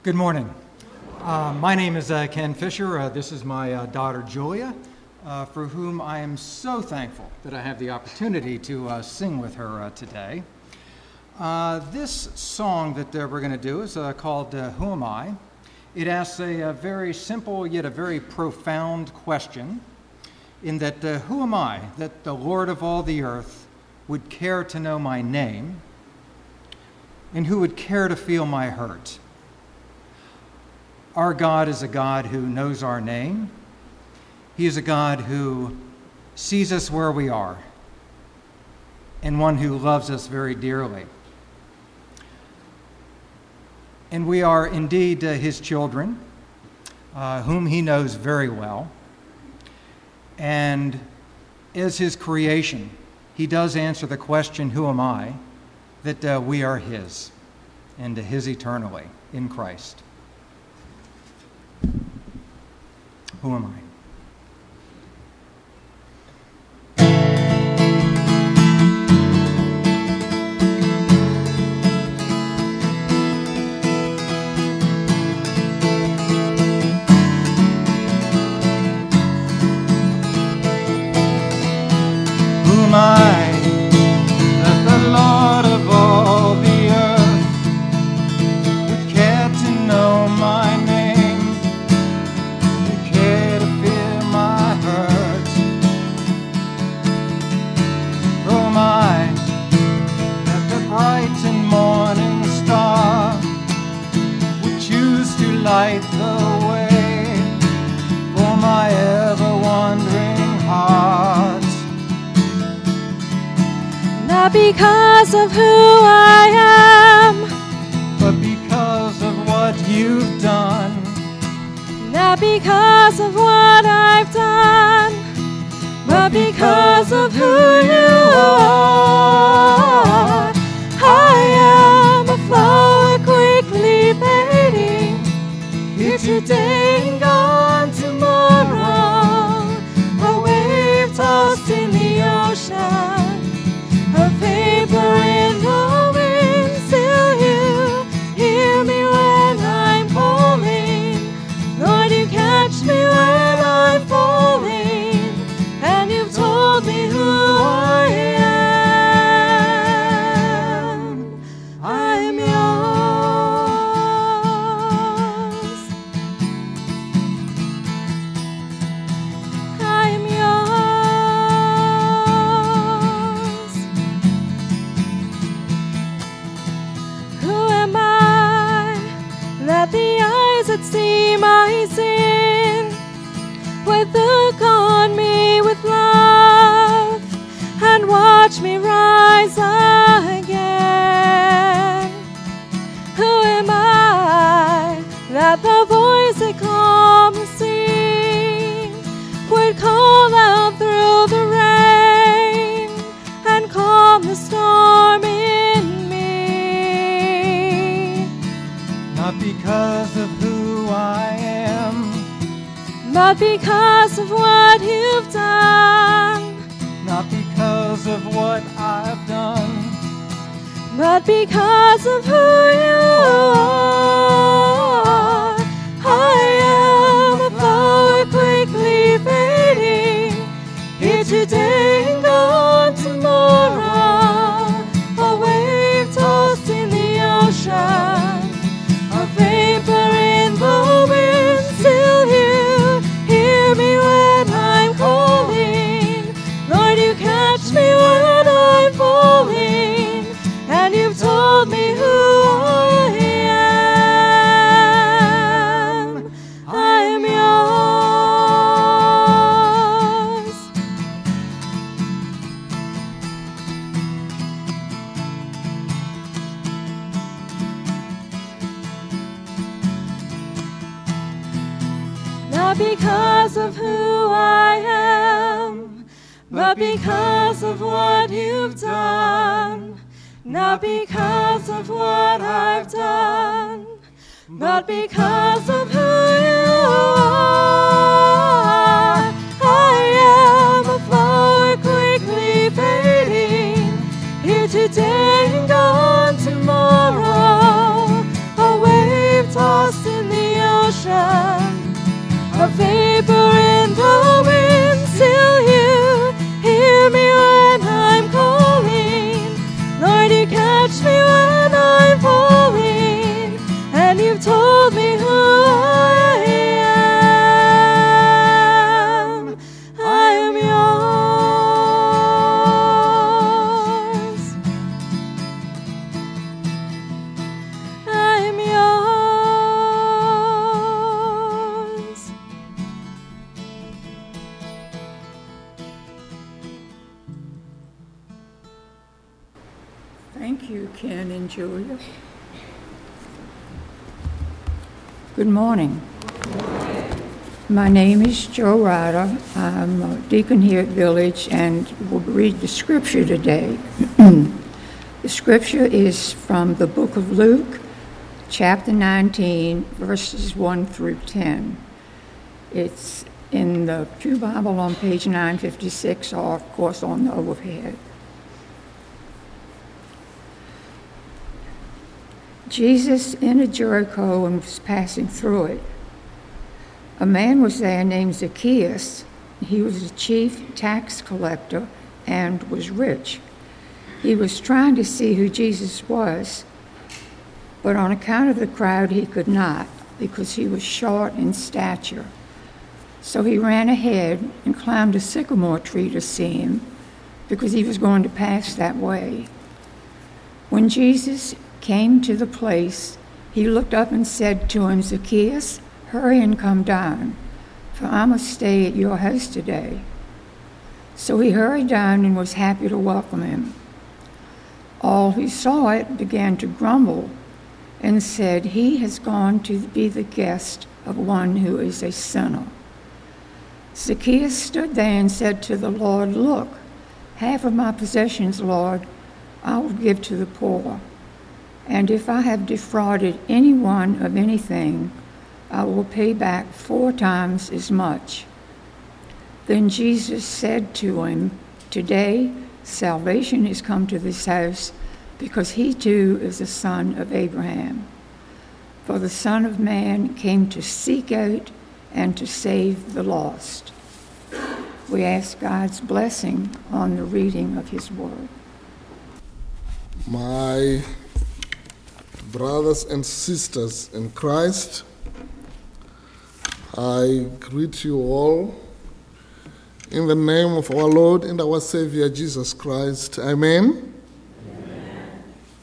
Good morning. My name is Ken Fisher. This is my daughter Julia, for whom I am so thankful that I have the opportunity to sing with her today. This song that we're going to do is called Who Am I? It asks a very simple yet a very profound question in that who am I that the Lord of all the earth would care to know my name and who would care to feel my hurt? Our God is a God who knows our name. He is a God who sees us where we are and one who loves us very dearly. And we are indeed his children, whom he knows very well. And as his creation, he does answer the question, who am I? That we are his and his eternally in Christ. Who am I? Who am I that the Lord of all the earth would care to know my name, would care to feel my hurt? Who am I that the bright and morning star would choose to light the way for my ever-wandering heart? Not because of who I am, but because of what you've done. not because of what I've done, but because of who you are. I am a flower quickly fading, here today and gone tomorrow, a wave tossed in the ocean, a vapor in the wind. Still you hear me when I'm calling. Lord, you catch me when I'm falling, and you've told me who I am. I'm yours. I'm yours. Who am I that the eyes that see my sin would look on me with love and watch me rise again? Who am I that the voice that calms the sea would call out through the rain and calm the storm in me? Not because of who I am, But because of what you've done, not because of what I've done, but because of who you are. I am a flower quickly fading, here today and gone tomorrow, a wave tossed in the ocean, a vapor in the wind. Still you hear me when I'm calling. Lord, you catch me when I'm falling, and you've told me who I am. I'm yours. Not because of who I am, but because of what you've done. Not because of what I've done, but because of who you are. I am a flower quickly fading, here today and gone tomorrow, a wave tossed vapor in the wind, still you hear me when I'm calling. Lord, you catch me when I'm falling, and you've told me who I am. I am yours. I am yours. Thank you, Ken and Julia. Good morning. My name is Joe Ryder. I'm a deacon here at Village and will read the scripture today. The scripture is from the book of Luke, chapter 19, verses 1 through 10. It's in the Pew Bible on page 956, or of course on the overhead. Jesus entered Jericho and was passing through it. A man was there named Zacchaeus. He was a chief tax collector and was rich. He was trying to see who Jesus was, but on account of the crowd he could not, because he was short in stature. So he ran ahead and climbed a sycamore tree to see him, because he was going to pass that way. When Jesus came to the place, he looked up and said to him, "Zacchaeus, hurry and come down, for I must stay at your house today." So he hurried down and was happy to welcome him. All who saw it began to grumble and said, "He has gone to be the guest of one who is a sinner." Zacchaeus stood there and said to the Lord, "Look, half of my possessions, Lord, I will give to the poor. And if I have defrauded anyone of anything, I will pay back 4 times as much." Then Jesus said to him, "Today salvation has come to this house, because he too is a son of Abraham. For the Son of Man came to seek out and to save the lost." We ask God's blessing on the reading of his word. My brothers and sisters in Christ, I greet you all in the name of our Lord and our Savior Jesus Christ. Amen. Amen.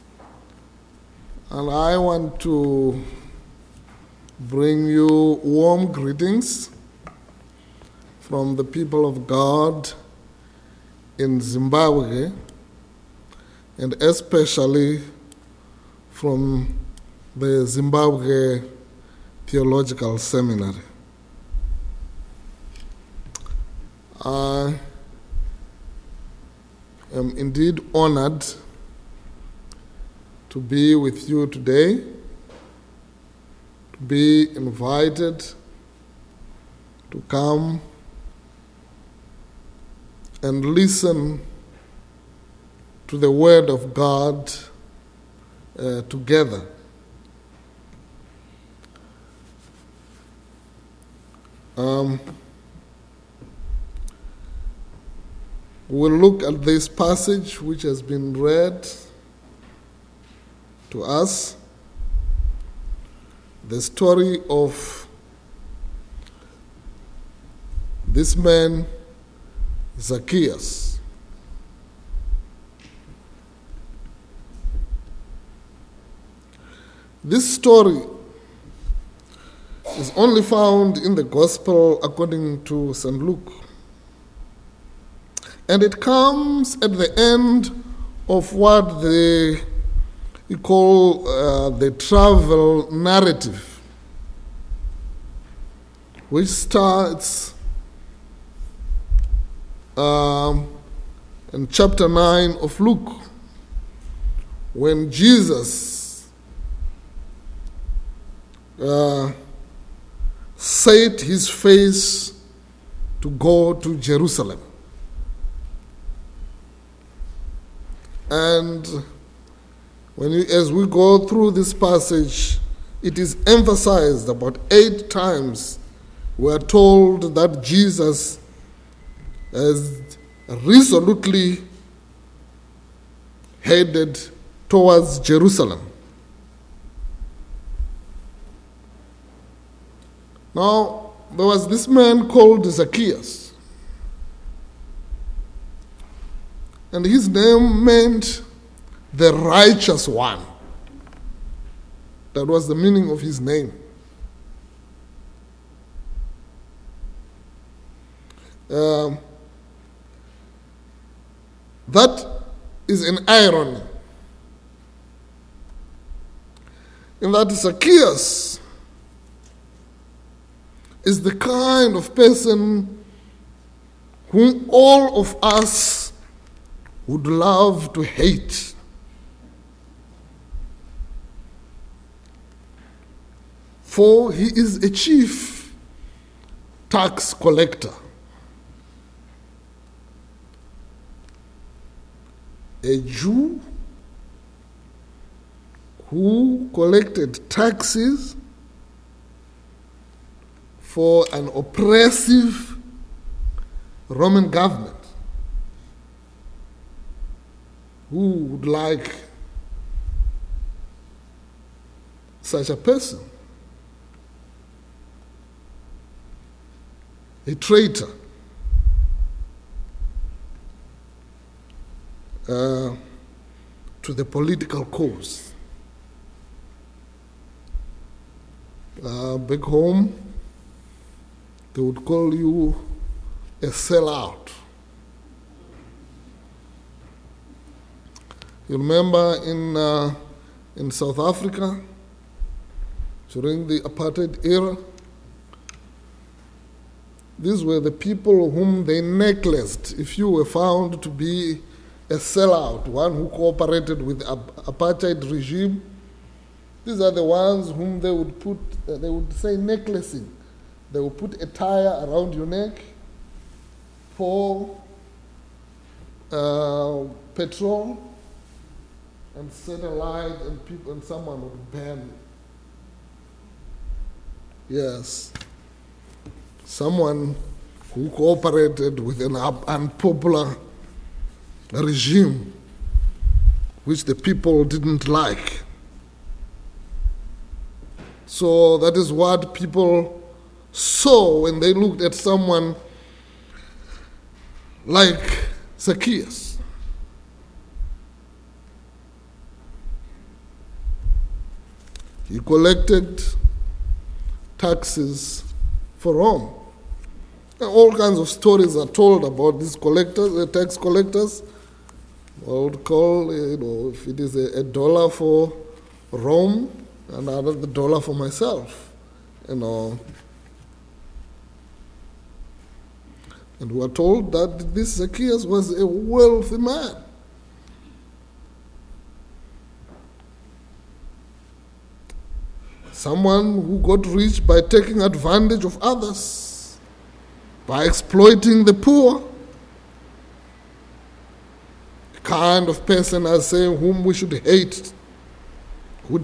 And I want to bring you warm greetings from the people of God in Zimbabwe, and especially from the Zimbabwe Theological Seminary. I am indeed honored to be with you today, to be invited to come and listen to the Word of God together. We'll look at this passage which has been read to us, the story of this man, Zacchaeus. This story is only found in the Gospel according to St. Luke. And it comes at the end of what they call the travel narrative, which starts in chapter 9 of Luke, when Jesus set his face to go to Jerusalem. And as we go through this passage, it is emphasized about 8 times we are told that Jesus has resolutely headed towards Jerusalem. Now, there was this man called Zacchaeus, and his name meant the righteous one. That was the meaning of his name. That is an irony, in that Zacchaeus is the kind of person whom all of us would love to hate. For he is a chief tax collector, a Jew who collected taxes for an oppressive Roman government. Who would like such a person? A traitor. To the political cause. Back home, they would call you a sellout. You remember in South Africa, during the apartheid era, these were the people whom they necklaced if you were found to be a sellout, one who cooperated with the apartheid regime. These are the ones whom they would say necklacing. They would put a tire around your neck, pour petrol, and set a light, and someone would burn. Yes. Someone who cooperated with an unpopular regime which the people didn't like. So that is what people saw when they looked at someone like Zacchaeus. He collected taxes for Rome. And all kinds of stories are told about these collectors, tax collectors. I would call, if it is $1 for Rome, another $1 for myself, And we are told that this Zacchaeus was a wealthy man. Someone who got rich by taking advantage of others, by exploiting the poor. The kind of person, I say, whom we should hate, who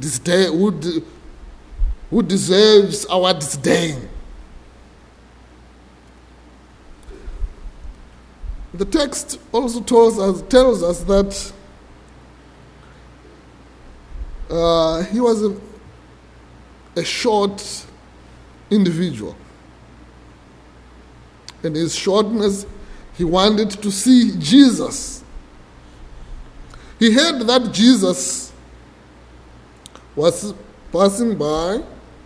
deserves our disdain. The text also tells us that he was a short individual. In his shortness, he wanted to see Jesus. He heard that Jesus was passing by,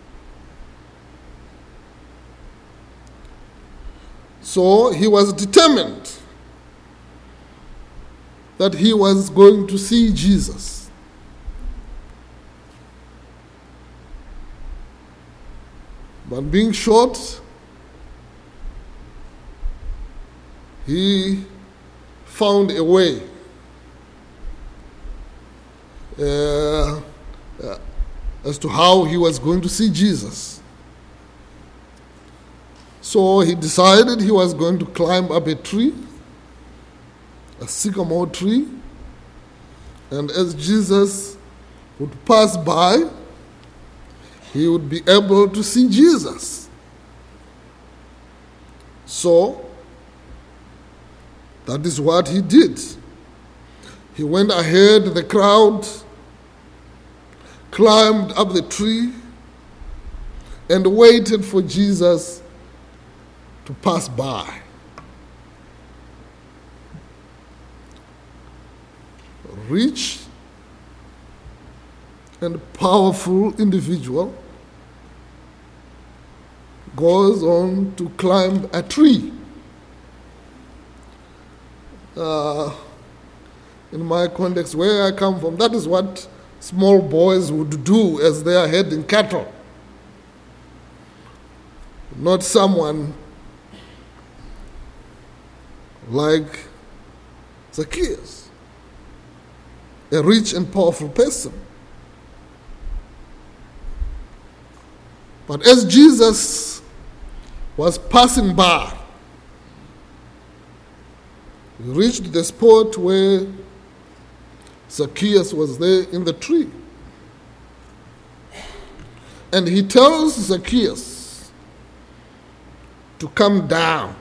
so he was determined that he was going to see Jesus. But being short, he found a way as to how he was going to see Jesus. So he decided he was going to climb up a tree, a sycamore tree, and as Jesus would pass by, he would be able to see Jesus. So, that is what he did. He went ahead of the crowd, climbed up the tree, and waited for Jesus to pass by. Rich and powerful individual goes on to climb a tree. In my context, where I come from, that is what small boys would do as they are herding cattle. Not someone like Zacchaeus, a rich and powerful person. But as Jesus was passing by, he reached the spot where Zacchaeus was there in the tree. And he tells Zacchaeus to come down.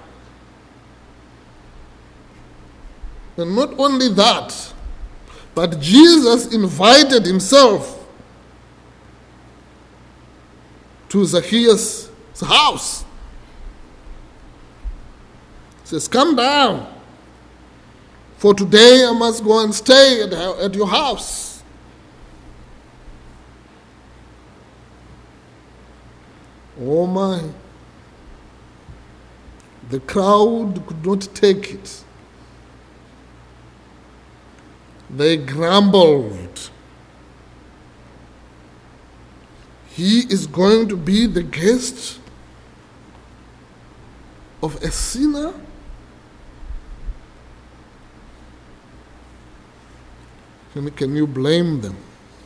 And not only that, but Jesus invited himself to Zacchaeus' house. He says, come down, for today I must go and stay at your house. Oh my. The crowd could not take it. They grumbled. He is going to be the guest of a sinner? Can you blame them?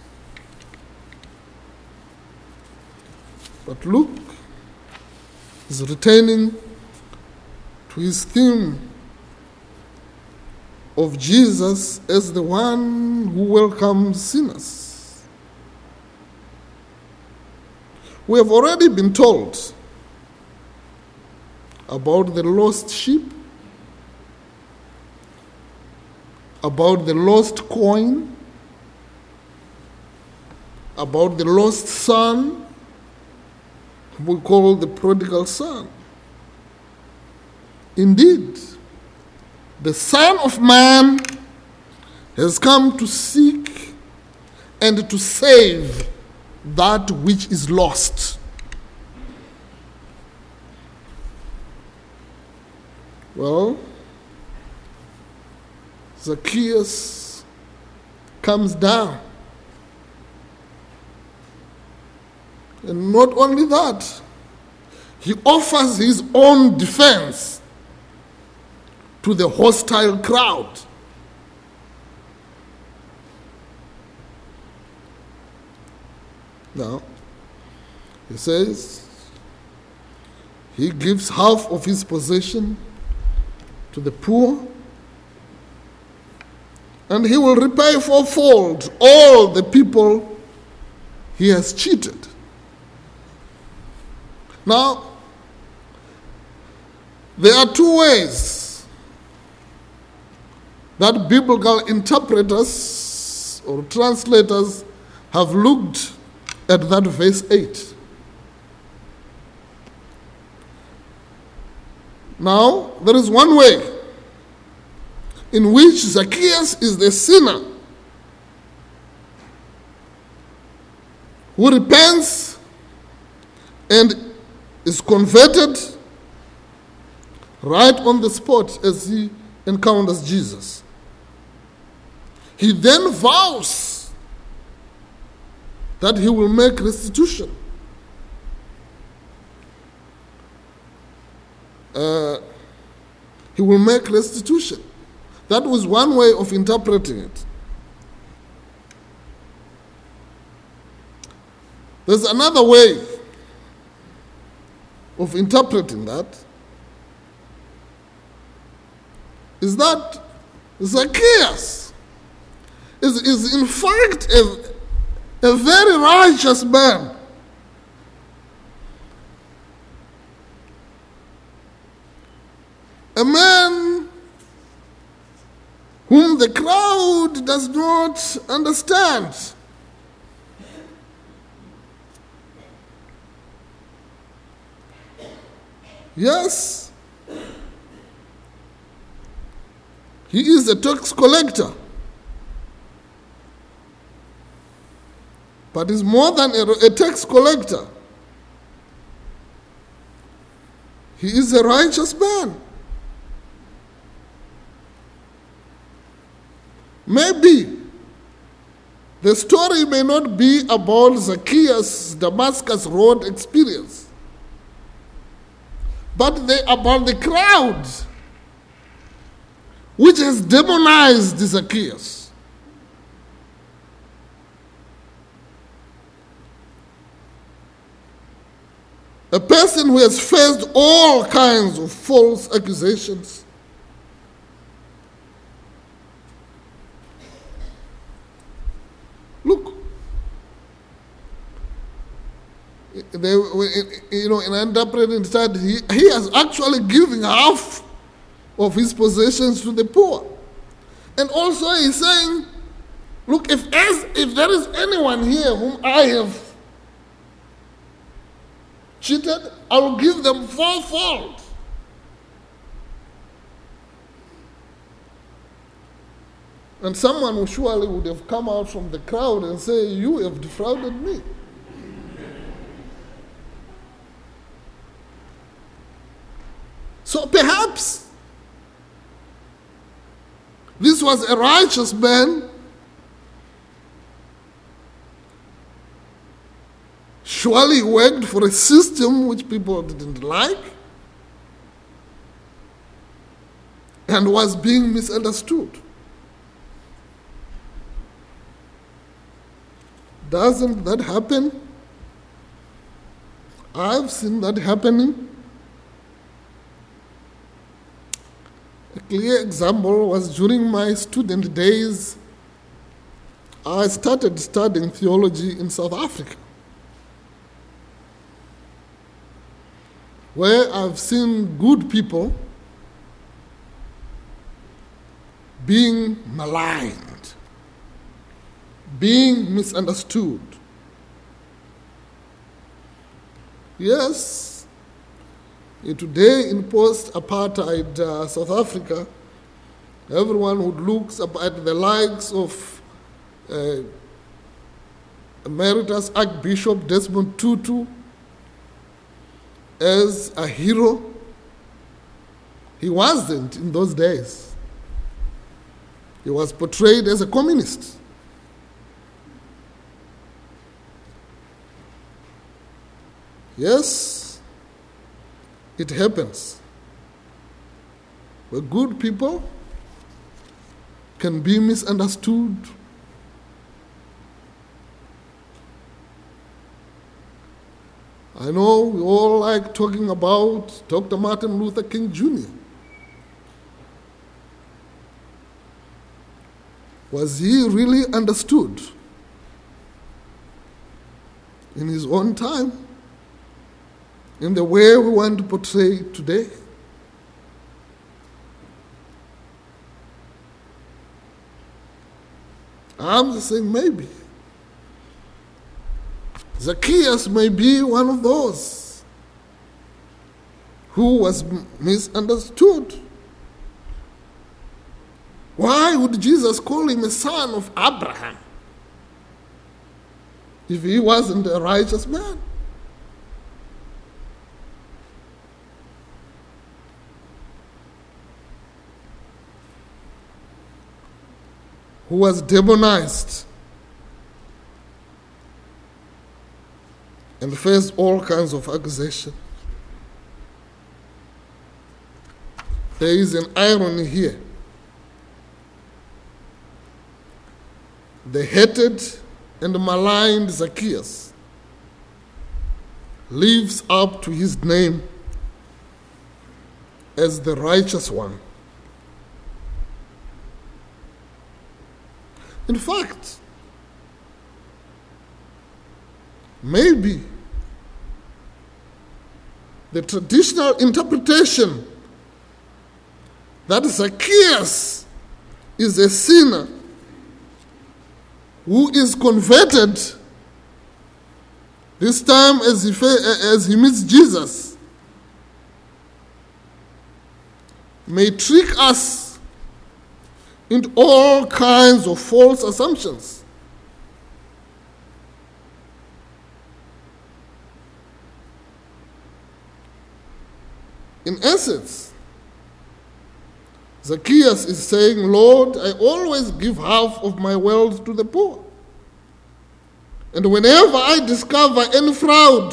But Luke is returning to his theme of Jesus as the one who welcomes sinners. We have already been told about the lost sheep, about the lost coin, about the lost son, we call the prodigal son. Indeed, the Son of Man has come to seek and to save that which is lost. Well, Zacchaeus comes down. And not only that, he offers his own defense to the hostile crowd. Now, he says he gives half of his possession to the poor, and he will repay fourfold all the people he has cheated. Now, there are two ways that biblical interpreters or translators have looked at that verse 8. Now, there is one way in which Zacchaeus is the sinner who repents and is converted right on the spot as he encounters Jesus. He then vows that he will make restitution. He will make restitution. That was one way of interpreting it. There's another way of interpreting that, is that Zacchaeus is in fact a very righteous man. a man whom the crowd does not understand. Yes, he is a tax collector, but he's more than a tax collector. He is a righteous man. Maybe the story may not be about Zacchaeus' Damascus Road experience, but about the crowd which has demonized Zacchaeus. A person who has faced all kinds of false accusations. Look, in an interpreting study, he has actually given half of his possessions to the poor. And also he's saying, look, if there is anyone here whom I have cheated, I will give them fourfold. And someone who surely would have come out from the crowd and say, you have defrauded me. So perhaps this was a righteous man, surely worked for a system which people didn't like and was being misunderstood. Doesn't that happen? I've seen that happening. A clear example was during my student days. I started studying theology in South Africa, where I've seen good people being maligned, being misunderstood. Yes, today in post-apartheid South Africa, everyone would look at the likes of Emeritus Archbishop Desmond Tutu as a hero. He wasn't in those days. He was portrayed as a communist. Yes, it happens. Where good people can be misunderstood. I know we all like talking about Dr. Martin Luther King Jr. Was he really understood in his own time, in the way we want to portray today? I'm just saying maybe. Zacchaeus may be one of those who was misunderstood. Why would Jesus call him a son of Abraham if he wasn't a righteous man? Who was demonized and faced all kinds of accusation. There is an irony here. The hated and maligned Zacchaeus lives up to his name as the righteous one. In fact, maybe the traditional interpretation that Zacchaeus is a sinner who is converted this time as he meets Jesus, may trick us into all kinds of false assumptions. In essence, Zacchaeus is saying, Lord, I always give half of my wealth to the poor. And whenever I discover any fraud,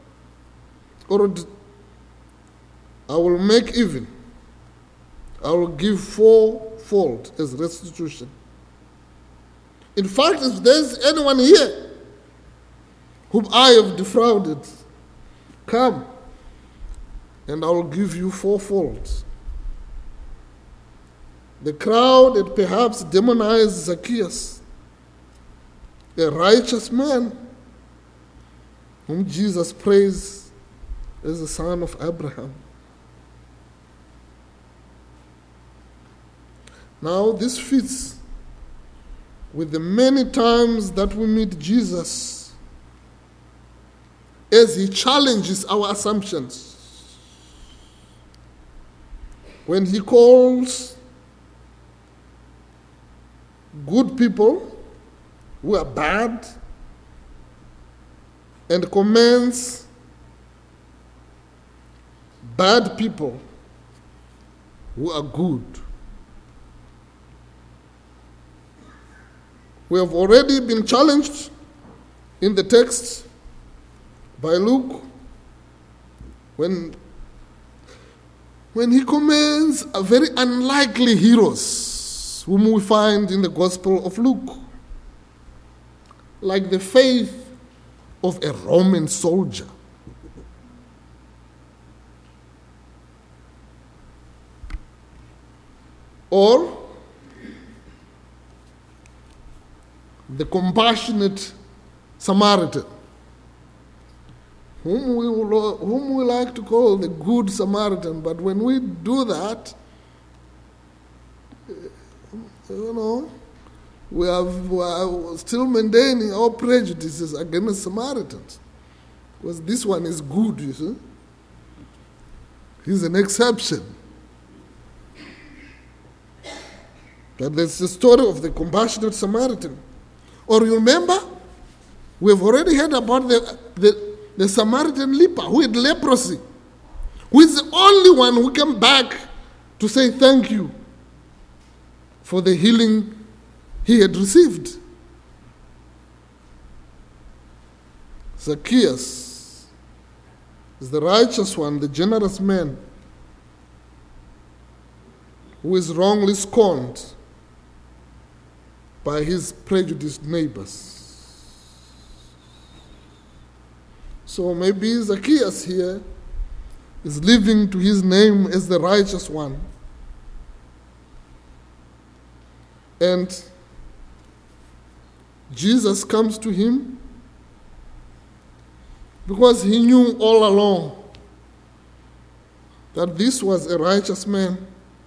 I will make even. I will give fourfold as restitution. In fact, if there's anyone here whom I have defrauded, come, and I will give you fourfold. The crowd had perhaps demonized Zacchaeus, a righteous man whom Jesus praised as the son of Abraham. Now, this fits with the many times that we meet Jesus as he challenges our assumptions. When he calls good people who are bad and commends bad people who are good. We have already been challenged in the text by Luke when he commends a very unlikely heroes whom we find in the Gospel of Luke, like the faith of a Roman soldier. Or the compassionate Samaritan, whom we like to call the good Samaritan, but when we do that, we are still maintaining our prejudices against Samaritans, because this one is good, you see. He's an exception. But there's the story of the compassionate Samaritan. Or you remember, we've already heard about the Samaritan leper who had leprosy, who is the only one who came back to say thank you for the healing he had received. Zacchaeus is the righteous one, the generous man, who is wrongly scorned by his prejudiced neighbors. So maybe Zacchaeus here is living to his name as the righteous one. And Jesus comes to him because he knew all along that this was a righteous man.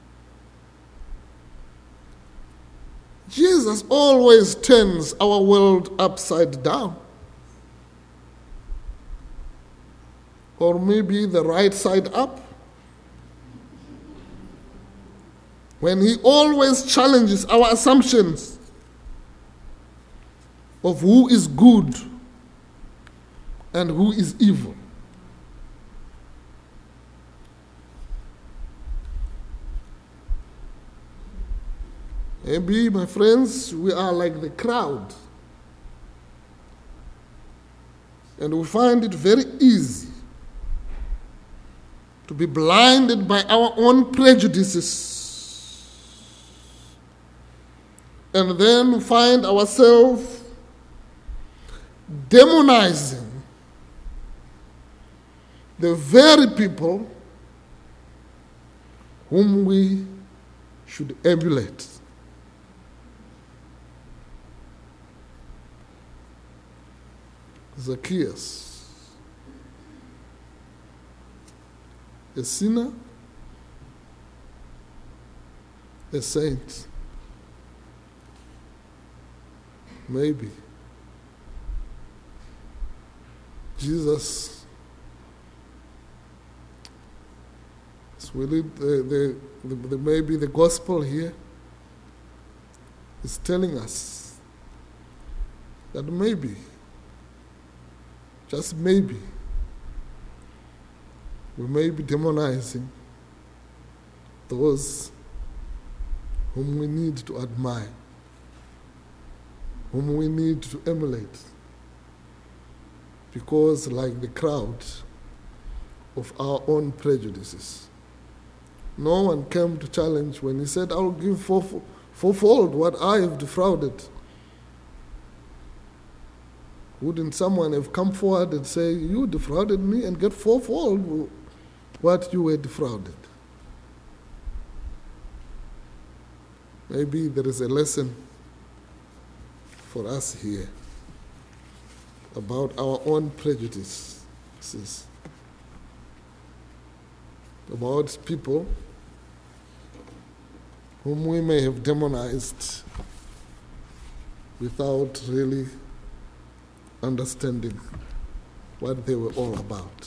Jesus always turns our world upside down. Or maybe the right side up. When he always challenges our assumptions of who is good and who is evil. Maybe, my friends, we are like the crowd. And we find it very easy to be blinded by our own prejudices. And then we find ourselves demonizing the very people whom we should emulate. Zacchaeus, a sinner a saint. Maybe. Jesus maybe the gospel here is telling us that maybe, just maybe, we may be demonizing those whom we need to admire, whom we need to emulate, because like the crowd of our own prejudices, no one came to challenge when he said, I'll give fourfold what I have defrauded. Wouldn't someone have come forward and say, you defrauded me, and get fourfold what you were defrauded? Maybe there is a lesson for us here about our own prejudices, about people whom we may have demonized without really understanding what they were all about.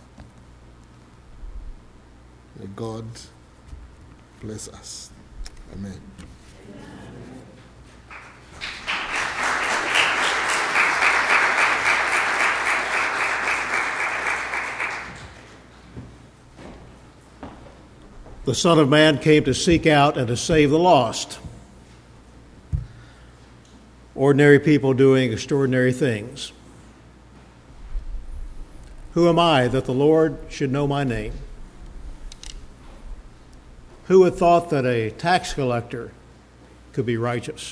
May God bless us. Amen. The Son of Man came to seek out and to save the lost. Ordinary people doing extraordinary things. Who am I that the Lord should know my name? Who had thought that a tax collector could be righteous?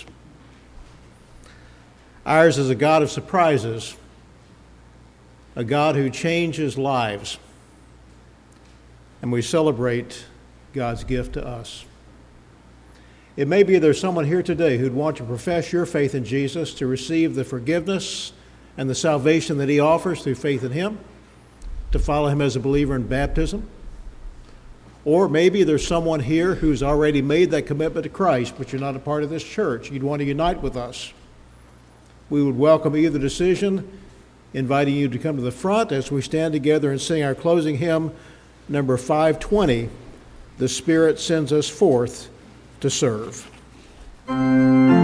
Ours is a God of surprises, a God who changes lives, and we celebrate God's gift to us. It may be there's someone here today who'd want to profess your faith in Jesus, to receive the forgiveness and the salvation that he offers through faith in him, to follow him as a believer in baptism. Or maybe there's someone here who's already made that commitment to Christ, but you're not a part of this church. You'd want to unite with us. We would welcome either decision, inviting you to come to the front as we stand together and sing our closing hymn, number 520, The Spirit Sends Us Forth to Serve.